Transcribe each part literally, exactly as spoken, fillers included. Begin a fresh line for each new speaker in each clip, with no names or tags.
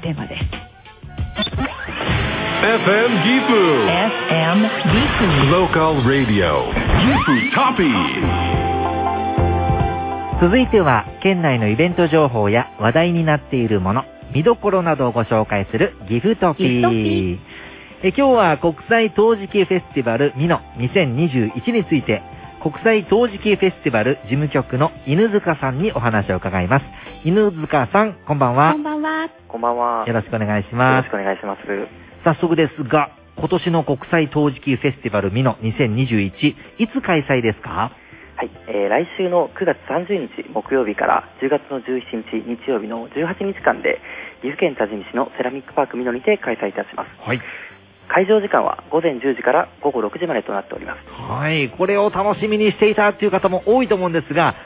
テーマです。
エフエム ギフ
エフエム ギフ
Local Radio ギフトピー。
続いては県内のイベント情報や話題になっているもの、見どころなどをご紹介するギフトピー。え今日は国際陶磁器フェスティバル美濃にせんにじゅういちについて、国際陶磁器フェスティバル事務局の犬塚さんにお話を伺います。犬塚さん、こんばんは。
こんばんは。
こんばんは。
よろしくお願いします。
よろしくお願いします。
早速ですが、今年の国際陶磁器フェスティバル美濃にせんにじゅういち、いつ開催ですか？
はい、えー、来週のくがつさんじゅうにち木曜日からじゅうがつのじゅうしちにち日曜日のじゅうはちにちかんで、岐阜県多治見市のセラミックパーク美濃にて開催いたします。
はい。
会場時間はごぜんじゅうじからごごろくじまでとなっております。
はい、これを楽しみにしていたという方も多いと思うんですが、はい、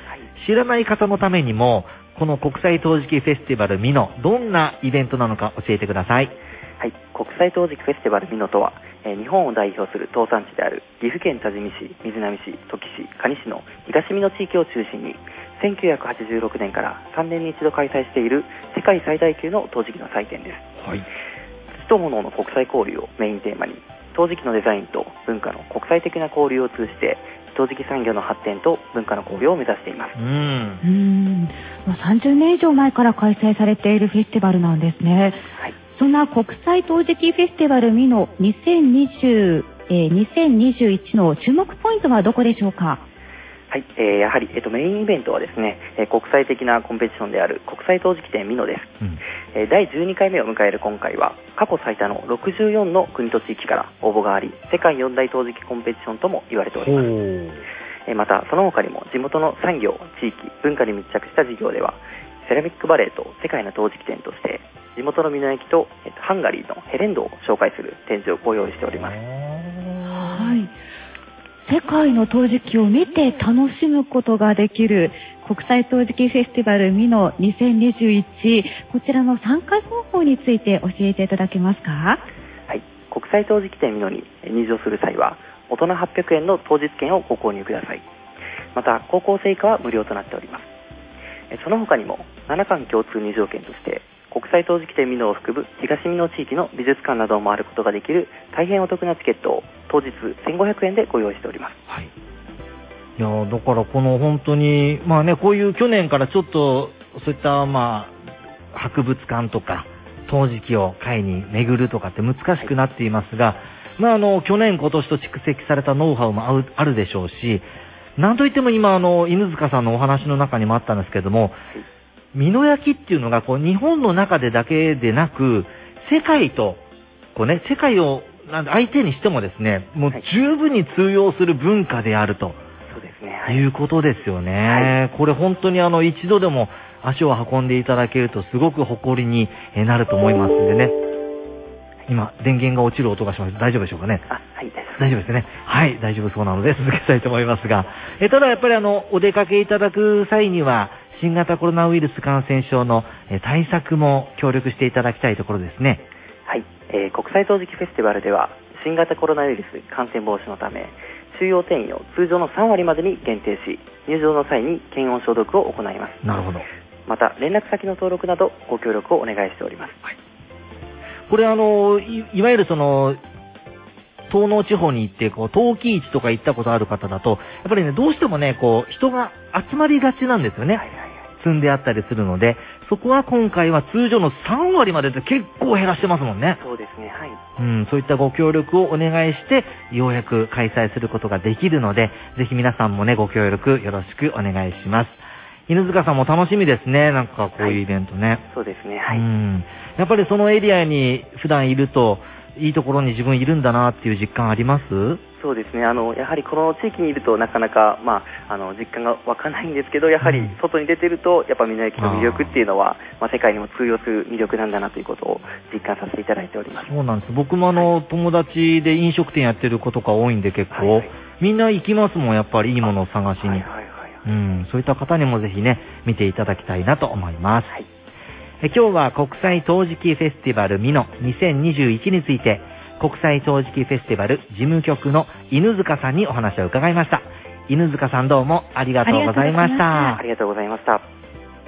知らない方のためにも、この国際陶磁器フェスティバル美濃、どんなイベントなのか教えてください。
はい、国際陶磁器フェスティバル美濃とは、えー、日本を代表する陶産地である岐阜県多治見市、瑞浪市、土岐市、可児市の東美濃地域を中心に、せんきゅうひゃくはちじゅうろくねんからさんねんに一度開催している世界最大級の陶磁器の祭典です。はい。土と炎の国際交流をメインテーマに、陶磁器のデザインと文化の国際的な交流を通じて、陶磁器産業の発展と文化の交流を目指しています。
うーん、うーん、さんじゅうねん以上前から開催されているフェスティバルなんですね。はい。そんな国際陶磁器フェスティバル美濃にせんにじゅう、えー、にせんにじゅういちの注目ポイントはどこでしょうか？
はい、えー、やはり、えっと、メインイベントはですね、えー、国際的なコンペティションである国際陶磁器展美濃です。うん、えー、だいじゅうにかいめを迎える今回は、過去最多のろくじゅうよんの国と地域から応募があり、世界四大陶磁器コンペティションとも言われております。えー、また、その他にも地元の産業、地域、文化に密着した事業では、セラミックバレーと世界の陶磁器展として、地元の美濃焼と、えっと、ハンガリーのヘレンドを紹介する展示をご用意しております。
はい。世界の陶磁器を見て楽しむことができる国際陶磁器フェスティバル美濃にせんにじゅういち、こちらの参加方法について教えていただけますか？
はい、国際陶磁器展美濃に入場する際は、大人はっぴゃくえんの当日券をご購入ください。また、高校生以下は無料となっております。その他にもななかん共通入場券として、国際陶磁器展美濃を含む東美濃地域の美術館などを回ることができる大変お得なチケットを当日せんごひゃくえんでご用意しております。はい。
いやだからこの本当にまあね、こういう去年からちょっとそういったまあ博物館とか陶磁器を買いに巡るとかって難しくなっていますが、はい、まああの去年今年と蓄積されたノウハウもあるでしょうし、なんといっても今あの犬塚さんのお話の中にもあったんですけれども、はい、美濃焼っていうのがこう日本の中でだけでなく、世界とこうね、世界を相手にしてもですね、もう十分に通用する文化であると、はい、そうですね、はい、いうことですよね。はい、これ本当にあの一度でも足を運んでいただけるとすごく誇りになると思いますんでね。今電源が落ちる音がします。大丈夫でしょうかね？
あ、はい、
大丈夫ですね。はい、大丈夫そうなので続けたいと思いますが、えただやっぱりあのお出かけいただく際には新型コロナウイルス感染症の対策も協力していただきたいところですね。
はい、えー、国際陶磁器フェスティバルでは新型コロナウイルス感染防止のため、収容定員を通常のさんわりまでに限定し、入場の際に検温消毒を行います。
なるほど。
また連絡先の登録などご協力をお願いしております。はい、
これあの い, いわゆるその東農地方に行ってこう陶器市とか行ったことある方だと、やっぱりねどうしてもねこう人が集まりがちなんですよね。はいはいはい、積んであったりするので、そこは今回は通常のさんわりまでで結構減らしてますもんね。
そうですね、はい。
うん、そういったご協力をお願いして、ようやく開催することができるので、ぜひ皆さんもね、ご協力よろしくお願いします。犬塚さんも楽しみですね、なんかこういうイベントね。はい、
そうですね、はい。
うん。やっぱりそのエリアに普段いると、いいところに自分いるんだなっていう実感あります？
そうですね、あのやはりこの地域にいるとなかなか、まあ、あの実感が湧かないんですけど、やはり外に出てるとやっぱ美濃焼の魅力っていうのは、まあ、世界にも通用する魅力なんだなということを実感させていただいております。
そうなんです。僕もあの、はい、友達で飲食店やってる子とか多いんで結構、はいはい、みんな行きますもん、やっぱりいいものを探しに、はいはいはいはい、うん、そういった方にもぜひね見ていただきたいなと思います。はい、え今日は国際陶磁器フェスティバル美濃にせんにじゅういちについて、国際陶磁器フェスティバル事務局の犬塚さんにお話を伺いました。犬塚さんどうもありがとうございました。
ありがとうございました。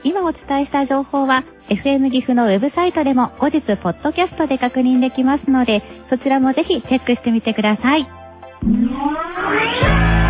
今お伝えした情報は エフエム 岐阜のウェブサイトでも後日ポッドキャストで確認できますので、そちらもぜひチェックしてみてください。